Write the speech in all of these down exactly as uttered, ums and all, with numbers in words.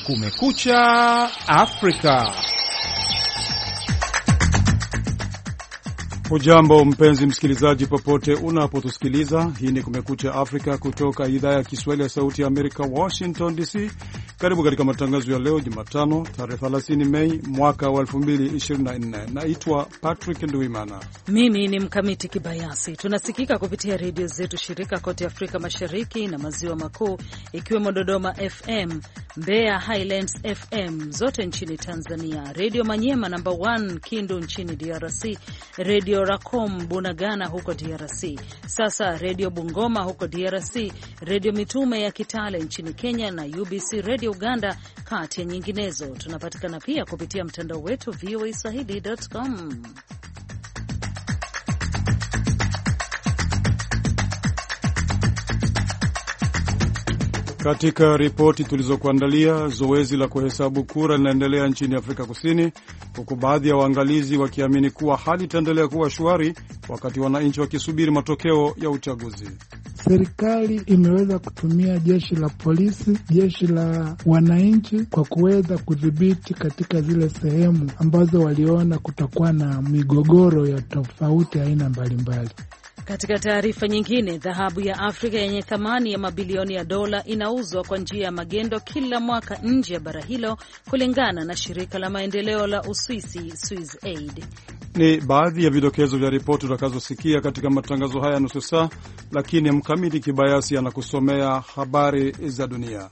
Kumekucha Afrika. Hujambo mpenzi msikilizaji popote unapotusikiliza. Hii ni Kumekucha Afrika kutoka idhaa ya Kiswahili ya Sauti ya Amerika, Washington D C. Karibu katika matangazo ya leo Jumatano tarehe thelathini Mei mwaka wa elfu mbili ishirini na nne. Naitwa Patrick Nduimana. Mimi ni Mkamiti Kibayasi. Tunasikika kupitia redio zetu shirika kote Afrika Mashariki na Maziwa Makuu, ikiwemo Dodoma F M, Mbeya Highlands F M zote nchini Tanzania, Redio Manyema namba moja Kindu nchini D R C, Redio Racom Bunagana huko D R C, sasa Redio Bungoma huko D R C, Redio Mitume ya Kitale nchini Kenya na U B C Radio Uganda, kati ya nyinginezo. Tunapatikana pia kupitia mtandao wetu v o a swahili dot com. Katika ripoti tulizokuandalia, zoezi la kuhesabu kura linaendelea nchini Afrika Kusini, huku baadhi ya waangalizi wakiamini kuwa hali itaendelea kuwa shwari wakati wananchi wakisubiri matokeo ya uchaguzi. Serikali imeweza kutumia jeshi la polisi, jeshi la wananchi kwa kuweza kudhibiti katika zile sehemu ambazo waliona kutakuwa na migogoro ya tofauti aina mbalimbali. Katika taarifa nyingine, dhahabu ya Afrika yenye thamani ya mabilioni ya dola inauzwa kwa njia ya magendo kila mwaka nje ya bara hilo, kulingana na shirika la maendeleo la Uswisi Swiss-Aid. Ni baadhi ya vidokezo vya ripoti utakazosikia katika matangazo haya nusu saa, lakini Mkamiti Kibayasi anakusomea habari za dunia.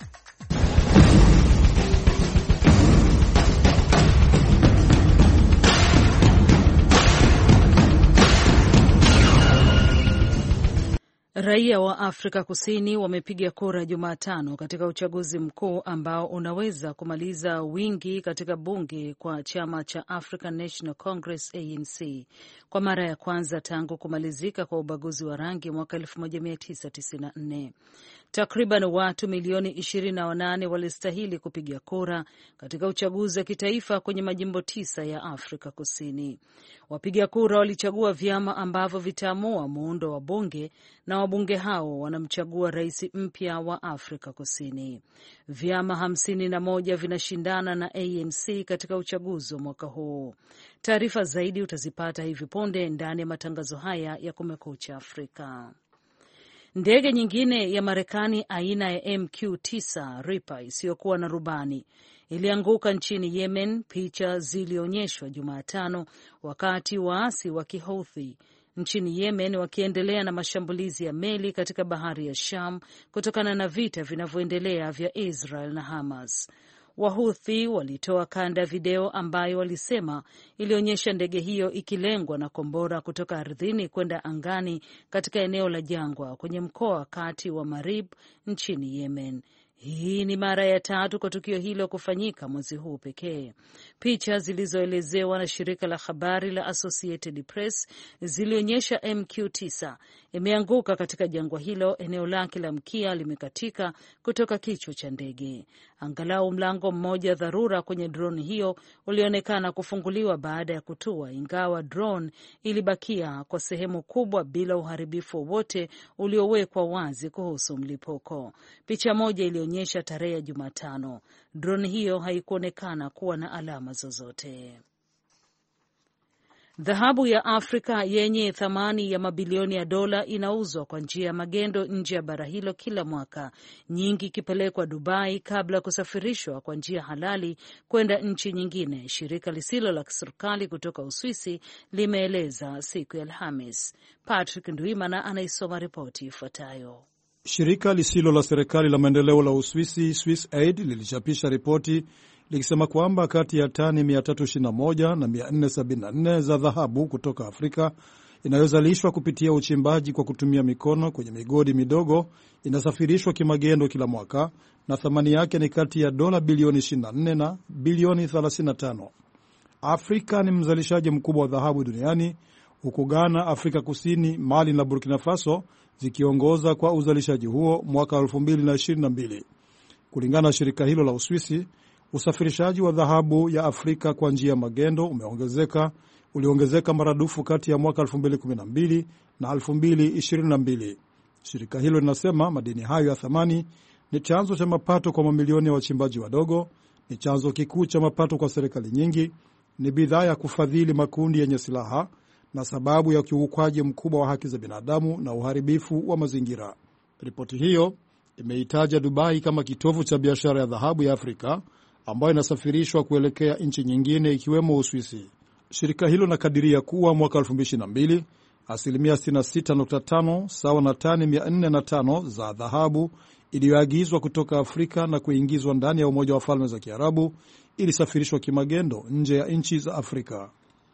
Raia wa Afrika Kusini wamepiga kura Jumatano katika uchaguzi mkuu ambao unaweza kumaliza wingi katika bunge kwa chama cha African National Congress A N C kwa mara ya kwanza tangu kumalizika kwa ubaguzi wa rangi mwaka elfu moja mia tisa tisini na nne. Takriban watu milioni ishirini na wanane walistahili kupiga kura katika uchaguzi wa kitaifa kwenye majimbo tisa ya Afrika Kusini. Wapiga kura walichagua vyama ambavyo vitaamua muundo wa bunge, na wabunge hao wanamchagua rais mpya wa Afrika Kusini. Vyama hamsini na moja vinashindana na A N C katika uchaguzi wa mwaka huu. Taarifa zaidi utazipata hivi punde ndani ya matangazo haya ya Kumekucha Afrika. Ndege nyingine ya Marekani aina ya M Q tisa Reaper isiyokuwa na rubani ilianguka nchini Yemen. Picha zilionyeshwa Jumatano wakati waasi wa Kihouthi nchini Yemen wakiendelea na mashambulizi ya meli katika bahari ya Sham kutokana na vita vinavyoendelea vya Israel na Hamas. Wahuthi walitoa kanda ya video ambayo walisema ilionyesha ndege hiyo ikilengwa na kombora kutoka ardhini kwenda angani katika eneo la jangwa kwenye mkoa wa kati wa Marib nchini Yemen. Hii ni mara ya tatu kwa tukio hilo kufanyika mwezi huu pekee. Picha zilizoelezewa na shirika la habari la Associated Press zilionyesha M Q tisa imeanguka katika jangwa hilo. Eneo lake la mkia limekatika kutoka kichwa cha ndege. Angalau mlango mmoja dharura kwenye drone hiyo ulionekana kufunguliwa baada ya kutua, ingawa drone ilibakia kwa sehemu kubwa bila uharibifu wowote uliowekwa wazi kuhusu mlipuko. Picha moja ilionyesha tarehe ya Jumatano. Drone hiyo haikuonekana kuwa na alama zozote. Dhahabu ya Afrika yenye thamani ya mabilioni ya dola inauzwa kwa njia ya magendo nje ya bara hilo kila mwaka, nyingi ikipelekwa Dubai kabla ya kusafirishwa kwa njia halali kwenda nchi nyingine, shirika lisilo la kiserikali kutoka Uswisi limeeleza siku ya Alhamis. Patrick Ndwimana anaisoma ripoti ifuatayo. Shirika lisilo la serikali la maendeleo la Uswisi Swiss-Aid lilichapisha ripoti likisema kwamba kati ya tani mia tatu ishirini na moja na mia nne sabini na nne za dhahabu kutoka Afrika inayozalishwa kupitia uchimbaji kwa kutumia mikono kwenye migodi midogo inasafirishwa kimagendo kila mwaka, na thamani yake ni kati ya dola bilioni ishirini na nne na bilioni thelathini na tano. Afrika ni mzalishaji mkubwa wa dhahabu duniani, huku Ghana, Afrika Kusini, Mali na Burkina Faso zikiongoza kwa uzalishaji huo mwaka elfu mbili ishirini na mbili. Kulingana na shirika hilo la Uswisi, usafirishaji wa dhahabu ya Afrika kwa njia ya magendo umeongezeka uliongezeka maradufu kati ya mwaka elfu mbili kumi na mbili na elfu mbili ishirini na mbili. Shirika hilo linasema madini hayo ya thamani ni chanzo cha mapato kwa mamilioni ya wachimbaji wadogo ni chanzo kikuu cha mapato kwa serikali nyingi, ni bidhaa ya kufadhili makundi yenye silaha na sababu ya ukiukwaji mkubwa wa haki za binadamu na uharibifu wa mazingira. Ripoti hiyo imeitaja Dubai kama kitovu cha biashara ya dhahabu ya Afrika ambayo inasafirishwa kuelekea nchi nyingine ikiwemo Uswisi. Shirika hilo linakadiria kuwa mwaka elfu mbili ishirini na mbili asilimia sitini na sita nukta tano sawa na tani mia nne na tano za dhahabu iliyoagizwa kutoka Afrika na kuingizwa ndani ya Umoja wa Falme za Kiarabu ilisafirishwa kimagendo nje ya nchi za Afrika.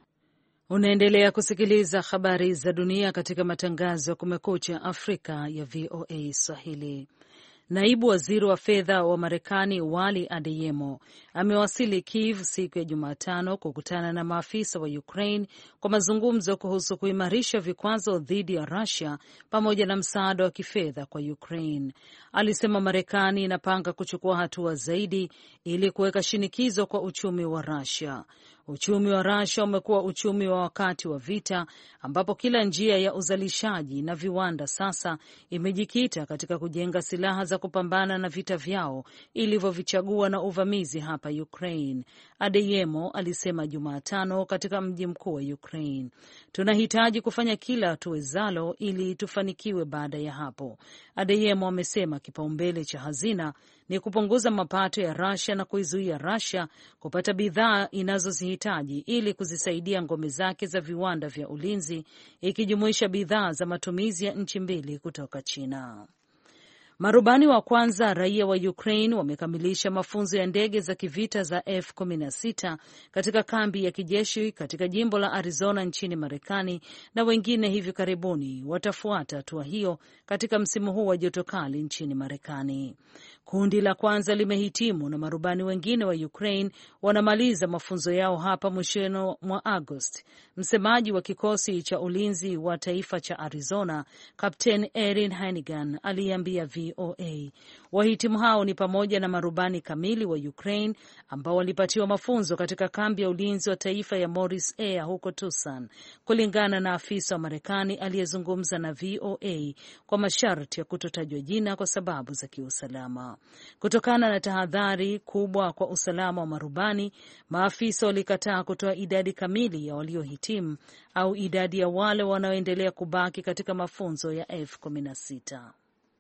Unaendelea kusikiliza habari za dunia katika matangazo ya Kumekucha Afrika ya V O A Swahili. Naibu waziri wa fedha wa Marekani Wally Adeyemo amewasili Kiev siku ya Jumatano kukutana na maafisa wa Ukraine kwa mazungumzo kuhusu kuimarisha vikwazo dhidi ya Russia pamoja na msaada wa kifedha kwa Ukraine. Alisema Marekani inapanga kuchukua hatua zaidi ili kuweka shinikizo kwa uchumi wa Russia. Uchumi wa Russia umekuwa uchumi wa wakati wa vita, ambapo kila njia ya uzalishaji na viwanda sasa imejikita katika kujenga silaha za kupambana na vita vyao ilivyovichagua na uvamizi hapa Ukraine. Adeyemo alisema Jumatano katika mji mkuu wa Ukraine, tunahitaji kufanya kila tuwezalo ili tufanikiwe baada ya hapo. Adeyemo amesema kipaumbele cha hazina ni kupunguza mapato ya Russia na kuizuia Russia kupata bidhaa inazozihitaji ili kuzisaidia ngome zake za viwanda vya ulinzi, ikijumuisha bidhaa za matumizi ya nchi mbili kutoka China. Marubani wa kwanza raia wa Ukraine wamekamilisha mafunzo ya ndege za kivita za F kumi na sita katika kambi ya kijeshi katika jimbo la Arizona nchini Marekani, na wengine hivi karibuni watafuata hatua hiyo katika msimu huu wa joto kali nchini Marekani. Kundi la kwanza limehitimu na marubani wengine wa Ukraine wanamaliza mafunzo yao hapa mwishoni mwa Agosti. Msemaji wa kikosi cha ulinzi wa taifa cha Arizona, Captain Erin Hannigan, aliambia V O A wahitimu hao ni pamoja na marubani kamili wa Ukraine ambao walipatiwa mafunzo katika kambi ya ulinzi wa taifa ya Morris Air huko Tucson, kulingana na afisa wa Marekani aliyezungumza na V O A kwa masharti ya kutotajwa jina kwa sababu za kiusalama. Kutokana na tahadhari kubwa kwa usalama wa marubani, maafisa walikataa kutoa idadi kamili ya waliohitimu au idadi ya wale wanaoendelea kubaki katika mafunzo ya F kumi na sita.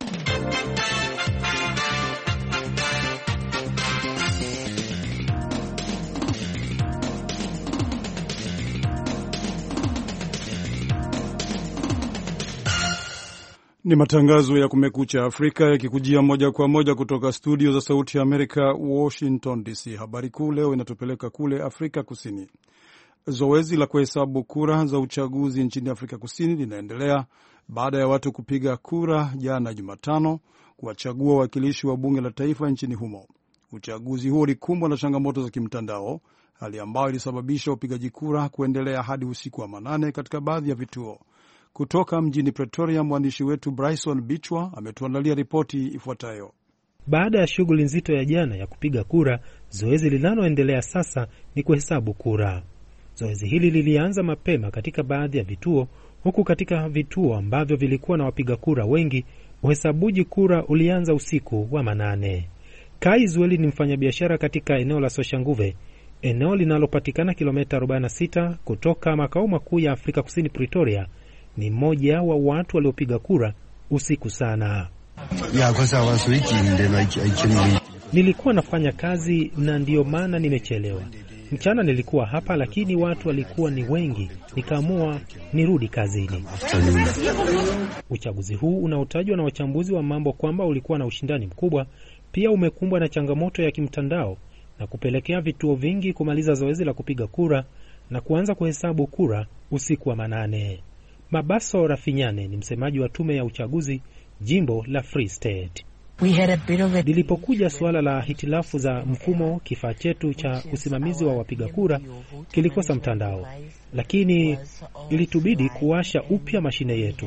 Ni matangazo ya Kumekucha Afrika yakikujia moja kwa moja kutoka studio za Sauti ya Amerika, Washington D C. Habari kuu leo inatupeleka kule Afrika Kusini. Zoezi la kuhesabu kura za uchaguzi nchini Afrika Kusini linaendelea baada ya watu kupiga kura jana Jumatano kuwachagua wawakilishi wa bunge la taifa nchini humo. Uchaguzi huo ulikumbwa na changamoto za kimtandao, hali ambayo ilisababisha upigaji kura kuendelea hadi usiku wa manane katika baadhi ya vituo. Kutoka mjini Pretoria, mwandishi wetu Bryson Bichwa ametuandalia ripoti ifuatayo. Baada ya shughuli nzito ya jana ya kupiga kura, zoezi linaloendelea sasa ni kuhesabu kura. Zoezi hili lilianza mapema katika baadhi ya vituo, huku katika vituo ambavyo vilikuwa na wapiga kura wengi, uhesabuji kura ulianza usiku wa manane. Kai Zweli ni mfanyabiashara katika eneo la Soshanguve, eneo linalopatikana kilomita arobaini na sita kutoka makao makuu ya Afrika Kusini Pretoria. Ni mmoja wa watu waliopiga kura usiku sana. Ya, kwa sababu wiki ndio nilikuwa nafanya kazi na ndiyo maana nimechelewa. Mchana nilikuwa hapa lakini watu walikuwa ni wengi, nikaamua nirudi kazini. Uchaguzi huu unaotajwa na wachambuzi wa mambo kwamba ulikuwa na ushindani mkubwa, pia umekumbwa na changamoto ya kimtandao na kupelekea vituo vingi kumaliza zoezi la kupiga kura na kuanza kuhesabu kura usiku wa manane. Mabaso Rafinyane ni msemaji wa tume ya uchaguzi jimbo la Free State. Lilipokuja suala la hitilafu za mfumo, kifaa chetu cha usimamizi wa wapiga kura kilikosa mtandao, lakini ilitubidi kuwasha upya mashine yetu.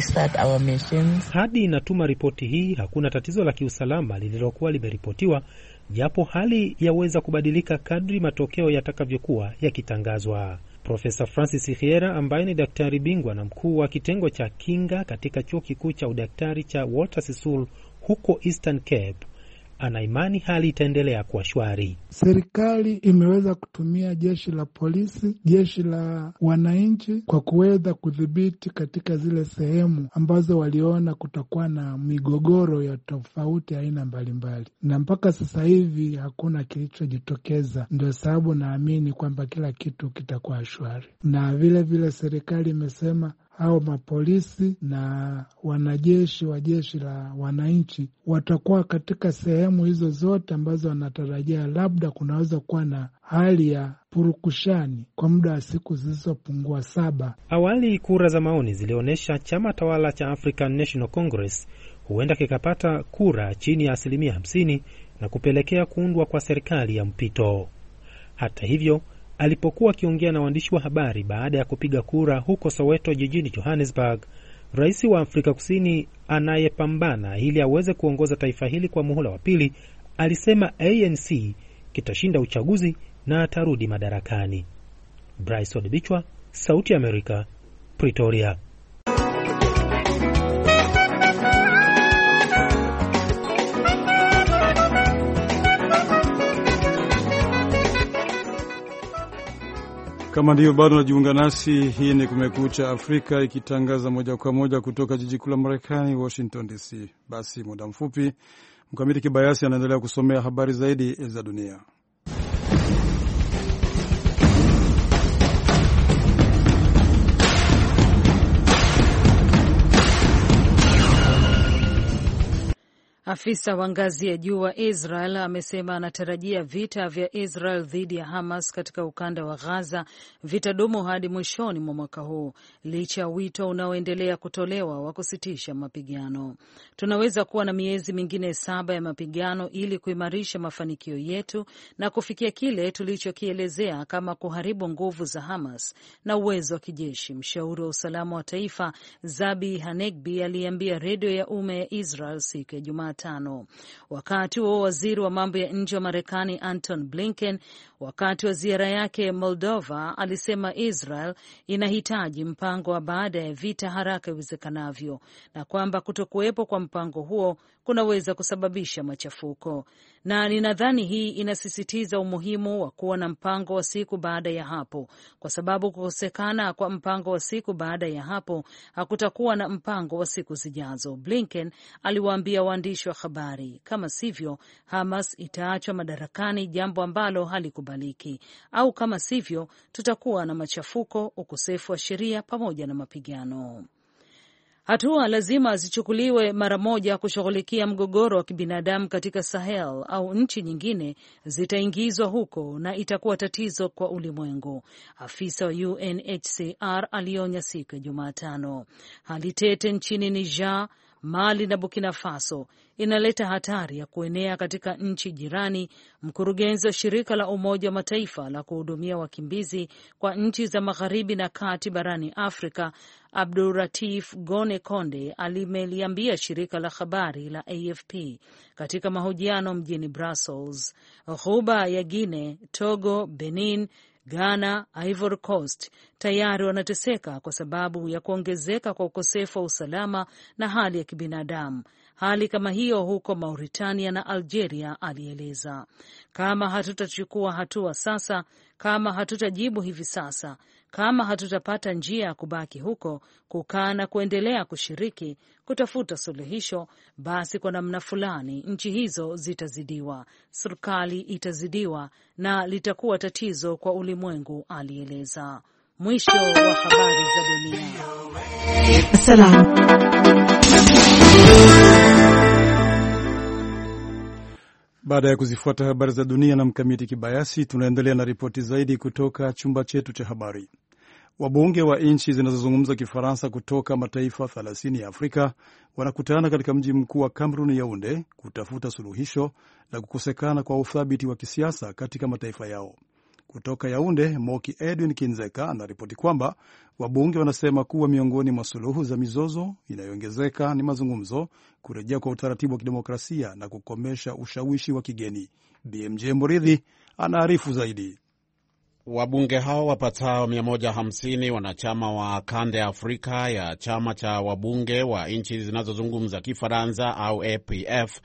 Hadi inatuma ripoti hii, hakuna tatizo la kiusalama lililokuwa limeripotiwa, japo hali yaweza kubadilika kadri matokeo yatakavyokuwa yakitangazwa. Profesa Francis Hiera ambaye ni daktari bingwa na mkuu wa kitengo cha kinga katika chuo kikuu cha udaktari cha Walter Sisulu huko Eastern Cape, ana imani hali itaendelea kuwa shwari. Serikali imeweza kutumia jeshi la polisi, jeshi la wananchi kwa kuweza kudhibiti katika zile sehemu ambazo waliona kutakuwa na migogoro ya tofauti aina mbalimbali, na mpaka sasa hivi hakuna kilichojitokeza. Ndio sababu naamini kwamba kila kitu kitakuwa shwari. Na vile vile serikali imesema hao mapolisi na wanajeshi wa jeshi la wananchi watakuwa katika sehemu hizo zote ambazo wanatarajia labda kunaweza kuwa na hali ya purukushani kwa muda wa siku zilizopungua saba. Awali kura za maoni zilionyesha chama tawala cha African National Congress huenda kikapata kura chini ya asilimia hamsini na kupelekea kuundwa kwa serikali ya mpito. Hata hivyo, alipokuwa akiongea na waandishi wa habari baada ya kupiga kura huko Soweto jijini Johannesburg, rais wa Afrika Kusini anayepambana ili aweze kuongoza taifa hili kwa muhula wa pili alisema A N C kitashinda uchaguzi na atarudi madarakani. Bryce Odibichwa, Sauti ya Amerika, Pretoria. Kama ndiyo bado najiunga nasi, hii ni Kumekucha Afrika ikitangaza moja kwa moja kutoka jiji kuu la Marekani, Washington D C. Basi muda mfupi Mkamiti Kibayasi anaendelea kusomea habari zaidi za dunia. Afisa wa ngazi ya juu wa Israel amesema anatarajia vita vya Israel dhidi ya Hamas katika ukanda wa Gaza vitadumu hadi mwishoni mwa mwaka huu, licha ya wito unaoendelea kutolewa wa kusitisha mapigano. Tunaweza kuwa na miezi mingine saba ya mapigano ili kuimarisha mafanikio yetu na kufikia kile tulichokielezea kama kuharibu nguvu za Hamas na uwezo wa kijeshi, mshauri wa usalama wa taifa Zabi Hanegbi aliambia redio ya umma ya Israel siku ya Jumatatu. Tano. Wakati huo waziri wa mambo ya nje wa Marekani Anton Blinken, wakati wa ziara yake Moldova, alisema Israel inahitaji mpango wa baada ya vita haraka iwezekanavyo na kwamba kutokuwepo kwa mpango huo kunaweza kusababisha machafuko. Na ninadhani hii inasisitiza umuhimu wa kuwa na mpango wa siku baada ya hapo, kwa sababu kukosekana kwa mpango wa siku baada ya hapo hakutakuwa na mpango wa siku zijazo, Blinken aliwaambia waandishi wa habari. Kama sivyo, Hamas itaachwa madarakani, jambo ambalo halikubaliki, au kama sivyo tutakuwa na machafuko, ukosefu wa sheria pamoja na mapigano. Hatua lazima zichukuliwe mara moja kushughulikia mgogoro wa kibinadamu katika Sahel au nchi nyingine zitaingizwa huko na itakuwa tatizo kwa ulimwengu, afisa wa U N H C R alionya siku ya Jumatano. Hali tete nchini Niger, Mali na Burkina Faso inaleta hatari ya kuenea katika nchi jirani. Mkurugenzi wa shirika la Umoja wa Mataifa la kuhudumia wakimbizi kwa nchi za magharibi na kati barani Afrika, Abduratif Gone Konde, alimeliambia shirika la habari la A F P katika mahojiano mjini Brussels. Ghuba ya Guinea, Togo, Benin, Ghana, Ivory Coast tayari wanateseka kwa sababu ya kuongezeka kwa ukosefu wa usalama na hali ya kibinadamu. Hali kama hiyo huko Mauritania na Algeria, alieleza. Kama hatutachukua hatua sasa, kama hatutajibu hivi sasa, kama hatutapata njia ya kubaki huko, kukaa na kuendelea kushiriki kutafuta suluhisho, basi kwa namna fulani nchi hizo zitazidiwa, serikali itazidiwa na litakuwa tatizo kwa ulimwengu, alieleza. Mwisho wa habari za dunia. Salam. Baada ya kuzifuata habari za dunia na Mkamiti Kibayasi, tunaendelea na ripoti zaidi kutoka chumba chetu cha habari. Wabunge wa nchi zinazozungumza Kifaransa kutoka mataifa thelathini ya Afrika wanakutana katika mji mkuu wa Cameroon, Yaounde, kutafuta suluhisho la kukosekana kwa uthabiti wa kisiasa katika mataifa yao. Kutoka Yaounde, Moki Edwin Kinzeka anaripoti kwamba wabunge wanasema kuwa miongoni mwa suluhu za mizozo inayoongezeka ni mazungumzo, kurejea kwa utaratibu wa kidemokrasia na kukomesha ushawishi wa kigeni. B M J Moridhi anaarifu zaidi. Wabunge hao wapatao mia moja hamsini wanachama wa kanda ya Afrika ya chama cha wabunge wa nchi zinazozungumza Kifaransa au A P F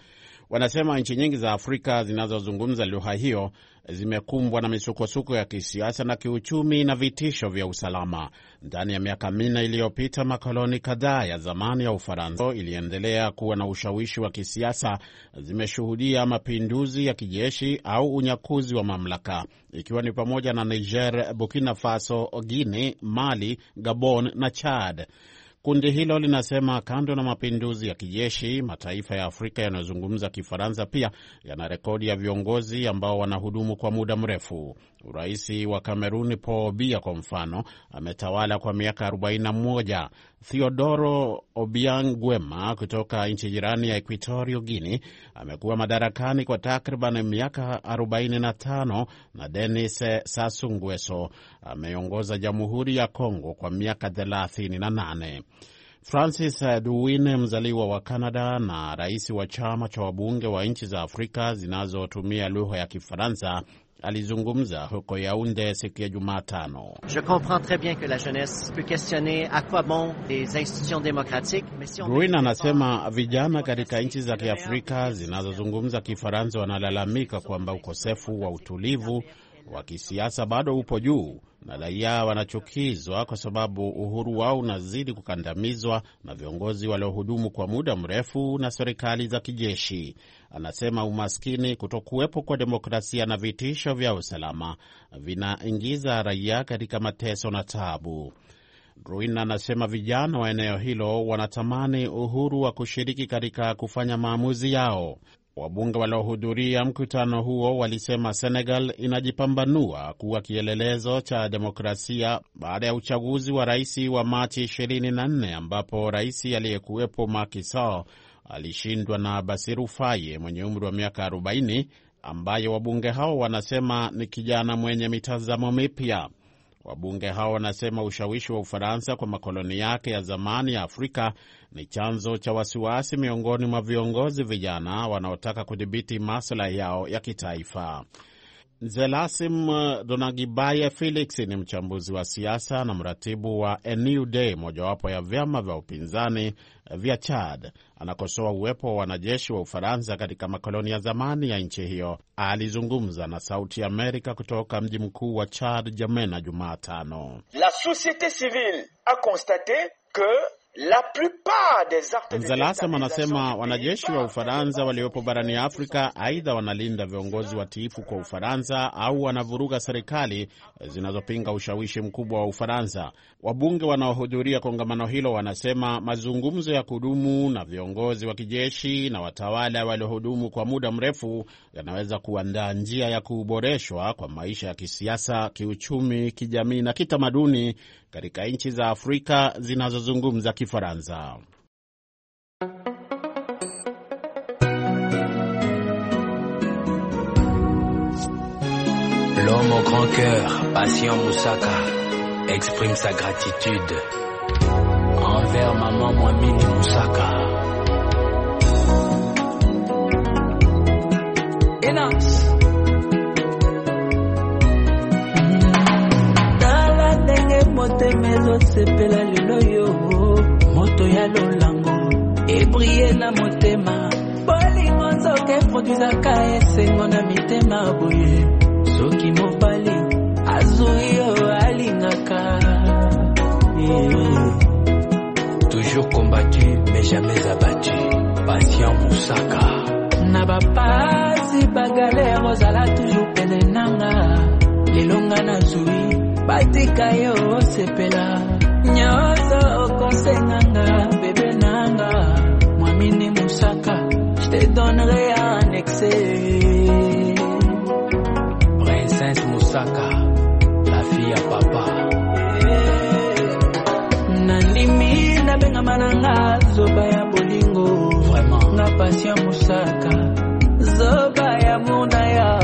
Wanasema nchi nyingi za Afrika zinazozungumza lugha hiyo zimekumbwa na misukosuko ya kisiasa na kiuchumi na vitisho vya usalama. Ndani ya miaka minne iliyopita, makoloni kadhaa ya zamani ya Ufaransa iliendelea kuwa na ushawishi wa kisiasa zimeshuhudia mapinduzi ya kijeshi au unyakuzi wa mamlaka, ikiwa ni pamoja na Niger, Burkina Faso, Guinea, Mali, Gabon na Chad. Kundi hilo linasema kando na mapinduzi ya kijeshi, mataifa ya Afrika yanayozungumza Kifaransa pia yana rekodi ya viongozi ambao wanahudumu kwa muda mrefu. Rais wa Kameruni Paul Biya kwa mfano ametawala kwa miaka arobaini na moja. Theodoro Obiang Nguema kutoka nchi jirani ya Equatorial Guinea amekuwa madarakani kwa takriban miaka arobaini na tano, na Denis Sassou Nguesso ameongoza Jamhuri ya Kongo kwa miaka thelathini na nane. Francis Duwine, mzaliwa wa Canada na rais wa chama cha wabunge wa nchi za Afrika zinazotumia lugha ya Kifaransa, alizungumza huko Yaounde siku ya Jumatano. Je comprends très bien que la jeunesse peut questionner à quoi bon les institutions démocratiques, mais si on Duwine anasema vijana katika nchi za Kiafrika zinazozungumza Kifaransa wanalalamika kwamba ukosefu wa utulivu wa kisiasa bado upo juu na raia wanachukizwa kwa sababu uhuru wao unazidi kukandamizwa na viongozi waliohudumu kwa muda mrefu na serikali za kijeshi. Anasema umaskini, kutokuwepo kwa demokrasia na vitisho vya usalama vinaingiza raia katika mateso na taabu. Ruina anasema vijana wa eneo hilo wanatamani uhuru wa kushiriki katika kufanya maamuzi yao. Wabunge waliohudhuria mkutano huo walisema Senegal inajipambanua kuwa kielelezo cha demokrasia baada ya uchaguzi wa rais wa Machi ishirini na nne ambapo rais aliyekuwepo Macky Sall alishindwa na Bassirou Faye mwenye umri wa miaka arobaini, ambaye wabunge hao wanasema ni kijana mwenye mitazamo mipya. Wabunge hao wanasema ushawishi wa Ufaransa kwa makoloni yake ya zamani ya Afrika ni chanzo cha wasiwasi miongoni mwa viongozi vijana wanaotaka kudhibiti maslahi yao ya kitaifa. Zelasim Donagibaye Felix ni mchambuzi wa siasa na mratibu wa A New Day, mojawapo ya vyama vya upinzani vya Chad. Anakosoa uwepo wa wanajeshi wa Ufaransa katika makoloni ya zamani ya nchi hiyo. Alizungumza na Sauti ya Amerika kutoka mji mkuu wa Chad, Jamena, Jumatano. La société civile a constaté que la plupart des actes de Mzalasem anasema wanajeshi wa Ufaransa waliopo barani Afrika aidha wanalinda viongozi watiifu kwa Ufaransa au wanavuruga serikali zinazopinga ushawishi mkubwa wa Ufaransa. Wabunge wanaohudhuria kongamano hilo wanasema mazungumzo ya kudumu na viongozi wa kijeshi na watawala waliohudumu kwa muda mrefu yanaweza kuandaa njia ya kuboreshwa kwa maisha ya kisiasa, kiuchumi, kijamii na kitamaduni katika nchi za Afrika zinazozungumza Kifaransa. L'homme au grand cœur, Patient Moussaka, exprime sa gratitude envers maman Mwamini Moussaka. Enas Dala denge mote mezo sepela liloyo moto ya lolango ebriye na motema bolingo nzoke produisaka esengo na mitema boye soki mobali azuyo alingaka. Yeah. Toujours combattu mais jamais abattu, Patient Moussaka. Na bapasi bagalère ozala toujours pene nanga lelonga na zui batika yo sepela nyoso okonsenganga bebe nanga Mwamini Moussaka, je te donnerai un excès. Princesse Moussaka, la fille à papa. Nandimi na benga mananga zoba ya bolingo. Vraiment, na Patient Moussaka, zoba ya monaya.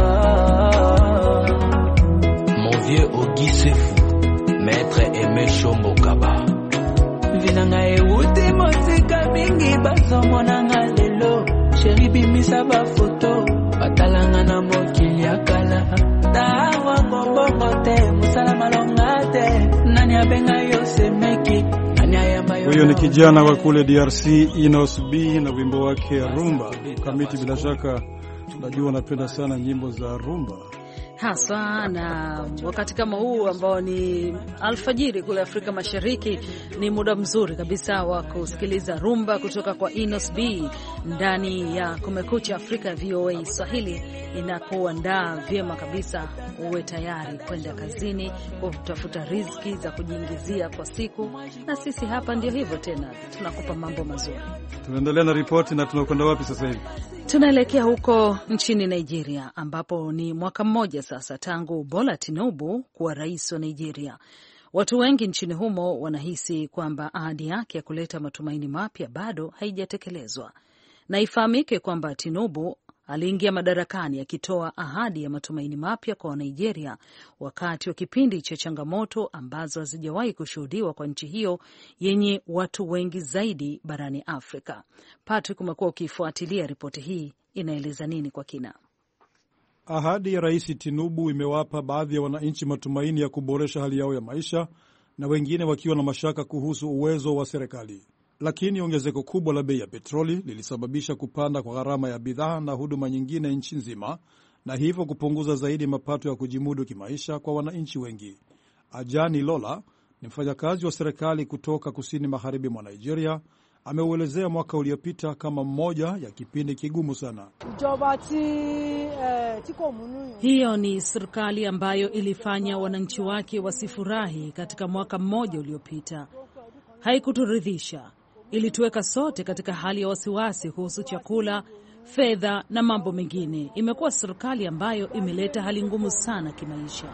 Mon vieux Ogi Sefu, maître Aimé Chombo Kaba. Vinanga e uti mosika mingi baso monanga lelo. Chéri bimisa ba photo, batalanga na mokili akala. Dawa mbongo te, musala malonga te. Nani abenga yo semeki, nani ayamba Huyo ni kijana wa kule D R C, Inos B na wimbo wake Rumba. Kamiti, bila shaka tunajua anapenda sana nyimbo za rumba haswa, na wakati kama huu ambao ni alfajiri kule Afrika Mashariki ni muda mzuri kabisa wa kusikiliza rumba kutoka kwa Inos B ndani ya Kumekucha Afrika. V O A Swahili inakuandaa vyema kabisa uwe tayari kwenda kazini kutafuta riziki za kujiingizia kwa siku, na sisi hapa ndio hivyo tena, tunakupa mambo mazuri. Tunaendelea na ripoti, na tunakwenda wapi sasa hivi? Tunaelekea huko nchini Nigeria, ambapo ni mwaka mmoja sasa tangu Bola Tinubu kuwa rais wa Nigeria. Watu wengi nchini humo wanahisi kwamba ahadi yake ya kuleta matumaini mapya bado haijatekelezwa, na ifahamike kwamba Tinubu aliingia madarakani akitoa ahadi ya matumaini mapya kwa Nigeria wakati wa kipindi cha changamoto ambazo hazijawahi kushuhudiwa kwa nchi hiyo yenye watu wengi zaidi barani Afrika. Patrick, umekuwa ukifuatilia ripoti hii, inaeleza nini kwa kina? Ahadi ya Rais Tinubu imewapa baadhi ya wananchi matumaini ya kuboresha hali yao ya maisha, na wengine wakiwa na mashaka kuhusu uwezo wa serikali. Lakini ongezeko kubwa la bei ya petroli lilisababisha kupanda kwa gharama ya bidhaa na huduma nyingine nchi nzima, na hivyo kupunguza zaidi mapato ya kujimudu kimaisha kwa wananchi wengi. Ajani Lola ni mfanyakazi wa serikali kutoka kusini magharibi mwa Nigeria. Ameuelezea mwaka uliopita kama mmoja ya kipindi kigumu sana. Hiyo ni serikali ambayo ilifanya wananchi wake wasifurahi katika mwaka mmoja uliopita. Haikuturidhisha. Ilituweka sote katika hali ya wasiwasi kuhusu chakula, fedha na mambo mengine. Imekuwa serikali ambayo imeleta hali ngumu sana kimaisha.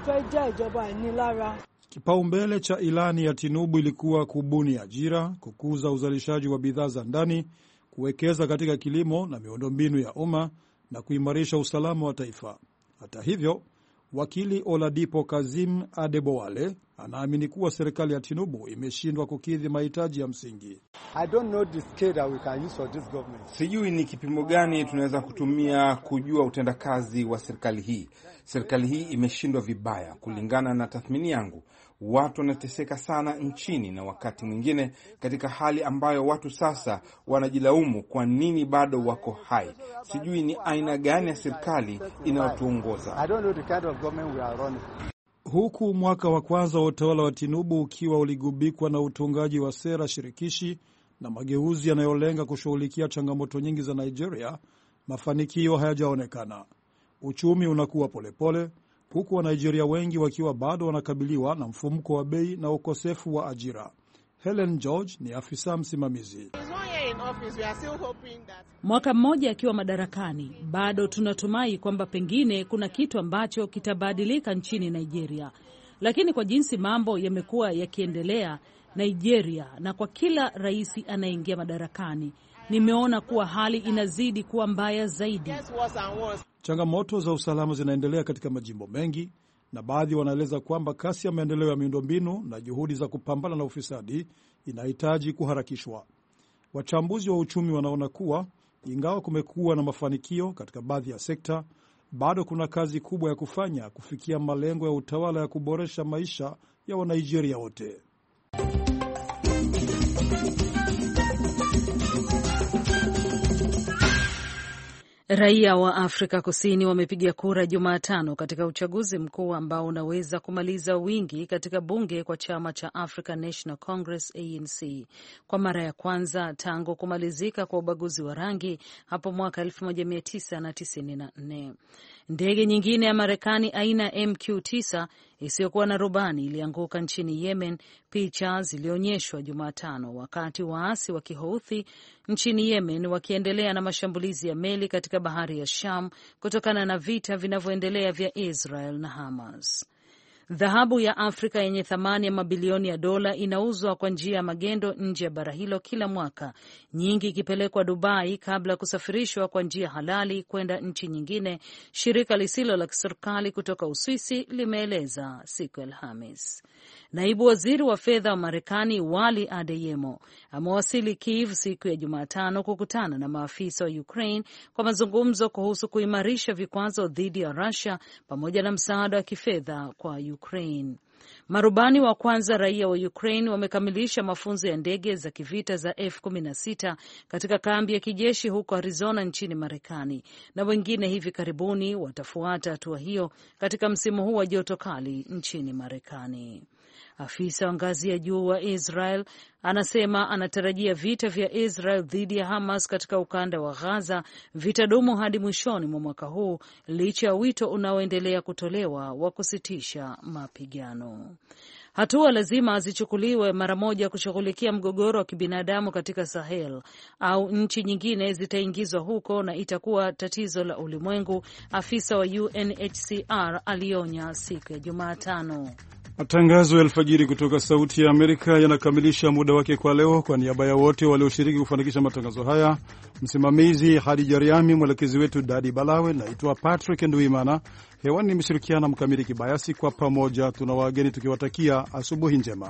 Kipaumbele cha ilani ya Tinubu ilikuwa kubuni ajira, kukuza uzalishaji wa bidhaa za ndani, kuwekeza katika kilimo na miundombinu ya umma na kuimarisha usalama wa taifa. Hata hivyo, wakili Oladipo Kazim Adebowale anaamini kuwa serikali ya Tinubu imeshindwa kukidhi mahitaji ya msingi. Sijui ni kipimo gani tunaweza kutumia kujua utendakazi wa serikali hii. Serikali hii imeshindwa vibaya kulingana na tathmini yangu. Watu wanateseka sana nchini, na wakati mwingine katika hali ambayo watu sasa wanajilaumu kwa nini bado wako hai. Sijui ni aina gani ya serikali inayotuongoza. Huku mwaka wa kwanza wa utawala wa Tinubu ukiwa uligubikwa na utungaji wa sera shirikishi na mageuzi yanayolenga kushughulikia changamoto nyingi za Nigeria, mafanikio hayajaonekana. Uchumi unakuwa polepole, huku wa Nigeria wengi wakiwa bado wanakabiliwa na mfumuko wa bei na ukosefu wa ajira. Helen George ni afisa msimamizi. Mwaka mmoja akiwa madarakani, bado tunatumai kwamba pengine kuna kitu ambacho kitabadilika nchini Nigeria. Lakini kwa jinsi mambo yamekuwa yakiendelea Nigeria, na kwa kila rais anayeingia madarakani, nimeona kuwa hali inazidi kuwa mbaya zaidi. Changamoto za usalama zinaendelea katika majimbo mengi, na baadhi wanaeleza kwamba kasi ya maendeleo ya miundombinu na juhudi za kupambana na ufisadi inahitaji kuharakishwa. Wachambuzi wa uchumi wanaona kuwa ingawa kumekuwa na mafanikio katika baadhi ya sekta, bado kuna kazi kubwa ya kufanya kufikia malengo ya utawala ya kuboresha maisha ya Wanigeria wote. Raia wa Afrika Kusini wamepiga kura Jumatano katika uchaguzi mkuu ambao unaweza kumaliza wingi katika bunge kwa chama cha African National Congress A N C kwa mara ya kwanza tangu kumalizika kwa ubaguzi wa rangi hapo mwaka elfu moja mia tisa tisini na nne. Ndege nyingine ya Marekani aina ya M Q tisa isiyokuwa na rubani ilianguka nchini Yemen. Picha zilionyeshwa Jumatano wakati waasi wa Kihouthi nchini Yemen wakiendelea na mashambulizi ya meli katika bahari ya Sham kutokana na vita vinavyoendelea vya Israel na Hamas. Dhahabu ya Afrika yenye thamani ya mabilioni ya dola inauzwa kwa njia ya magendo nje ya bara hilo kila mwaka, nyingi ikipelekwa Dubai kabla ya kusafirishwa kwa njia halali kwenda nchi nyingine, shirika lisilo la kiserikali kutoka Uswisi limeeleza siku ya Alhamis. Naibu waziri wa fedha wa Marekani Wally Adeyemo amewasili Kiev siku ya Jumatano kukutana na maafisa wa Ukraine kwa mazungumzo kuhusu kuimarisha vikwazo dhidi ya Russia pamoja na msaada wa kifedha kwa Ukraine. Marubani wa kwanza raia wa Ukraine wamekamilisha mafunzo ya ndege za kivita za F kumi na sita katika kambi ya kijeshi huko Arizona nchini Marekani, na wengine hivi karibuni watafuata hatua hiyo katika msimu huu wa joto kali nchini Marekani. Afisa wa ngazi ya juu wa Israel anasema anatarajia vita vya Israel dhidi ya Hamas katika ukanda wa Gaza vitadumu hadi mwishoni mwa mwaka huu licha ya wito unaoendelea kutolewa wa kusitisha mapigano. Hatua lazima zichukuliwe mara moja kushughulikia mgogoro wa kibinadamu katika Sahel au nchi nyingine zitaingizwa huko na itakuwa tatizo la ulimwengu, afisa wa U N H C R alionya siku ya Jumatano. Matangazo ya alfajiri kutoka Sauti ya Amerika yanakamilisha muda wake kwa leo. Kwa niaba ya wote walioshiriki kufanikisha matangazo haya, msimamizi Hadija Riami, mwelekezi wetu Dadi Balawe, naitwa Patrick Nduimana. Hewani nimeshirikiana Mkamili Kibayasi. Kwa pamoja tuna wageni tukiwatakia asubuhi njema.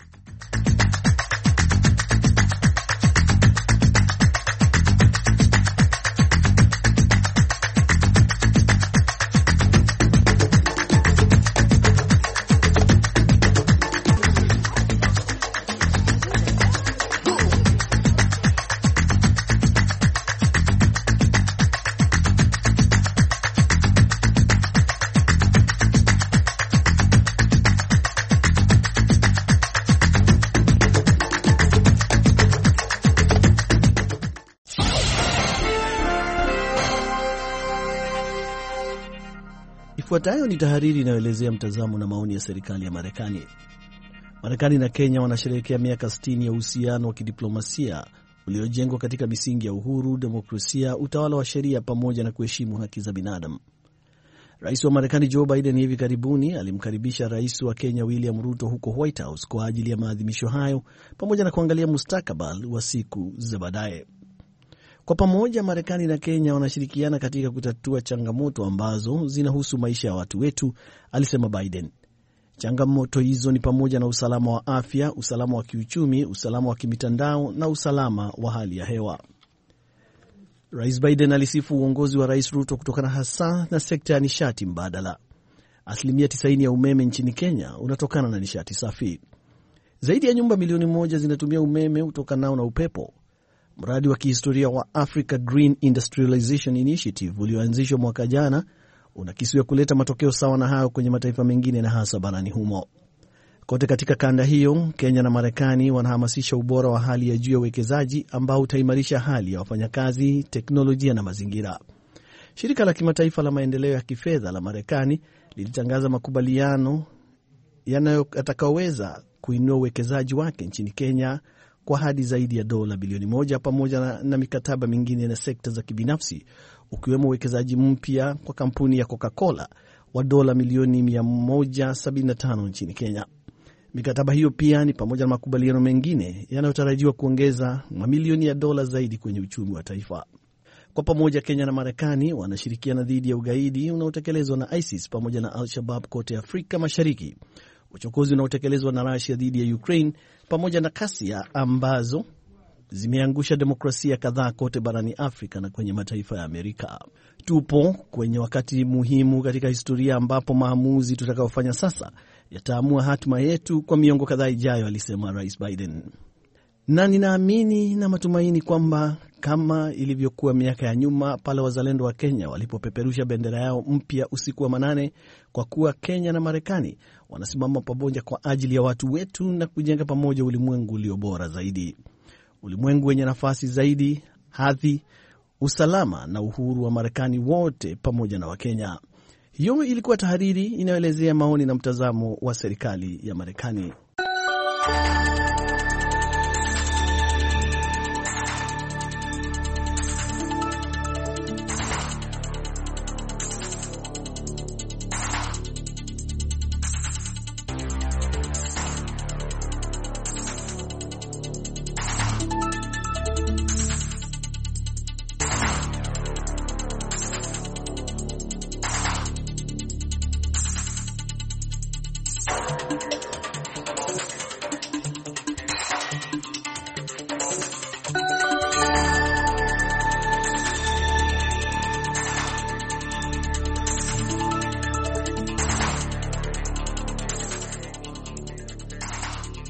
Ifuatayo ni tahariri inayoelezea mtazamo na maoni ya serikali ya Marekani. Marekani na Kenya wanasherehekea miaka sitini ya uhusiano wa kidiplomasia uliojengwa katika misingi ya uhuru, demokrasia, utawala wa sheria pamoja na kuheshimu haki za binadamu. Rais wa Marekani Joe Biden hivi karibuni alimkaribisha Rais wa Kenya William Ruto huko White House kwa ajili ya maadhimisho hayo pamoja na kuangalia mustakabali wa siku za baadaye. Kwa pamoja, Marekani na Kenya wanashirikiana katika kutatua changamoto ambazo zinahusu maisha ya watu wetu, alisema Biden. Changamoto hizo ni pamoja na usalama wa afya, usalama wa kiuchumi, usalama wa kimitandao na usalama wa hali ya hewa. Rais Biden alisifu uongozi wa Rais Ruto kutokana hasa na sekta ya nishati mbadala. Asilimia tisaini ya umeme nchini Kenya unatokana na nishati safi. Zaidi ya nyumba milioni moja zinatumia umeme utokanao na upepo. Mradi wa kihistoria wa Africa Green Industrialization Initiative ulioanzishwa mwaka jana unakisiwa kuleta matokeo sawa na hayo kwenye mataifa mengine na hasa barani humo. Kote katika kanda hiyo, Kenya na Marekani wanahamasisha ubora wa hali ya juu ya uwekezaji ambao utaimarisha hali ya wafanyakazi, teknolojia na mazingira. Shirika la kimataifa la maendeleo ya kifedha la Marekani lilitangaza makubaliano yanayotakaoweza kuinua uwekezaji wake nchini Kenya kwa hadi zaidi ya dola bilioni moja pamoja na, na mikataba mingine na sekta za kibinafsi, ukiwemo uwekezaji mpya kwa kampuni ya Coca-Cola wa dola milioni mia moja sabini na tano nchini Kenya. Mikataba hiyo pia ni pamoja na makubaliano mengine yanayotarajiwa kuongeza mamilioni ya dola zaidi kwenye uchumi wa taifa. Kwa pamoja, Kenya na Marekani wanashirikiana dhidi ya ugaidi unaotekelezwa na ISIS pamoja na Al-Shabaab kote Afrika Mashariki, uchokozi unaotekelezwa na Russia dhidi ya Ukraine pamoja na kasia ambazo zimeangusha demokrasia kadhaa kote barani Afrika na kwenye mataifa ya Amerika. Tupo kwenye wakati muhimu katika historia ambapo maamuzi tutakayofanya sasa yataamua hatima yetu kwa miongo kadhaa ijayo, alisema Rais Biden. Na ninaamini na matumaini kwamba kama ilivyokuwa miaka ya nyuma pale wazalendo wa Kenya walipopeperusha bendera yao mpya usiku wa manane, kwa kuwa Kenya na Marekani wanasimama pamoja kwa ajili ya watu wetu na kujenga pamoja ulimwengu ulio bora zaidi. Ulimwengu wenye nafasi zaidi, hadhi, usalama na uhuru wa Marekani wote pamoja na wa Kenya. Hiyo ilikuwa tahariri inayoelezea maoni na mtazamo wa serikali ya Marekani.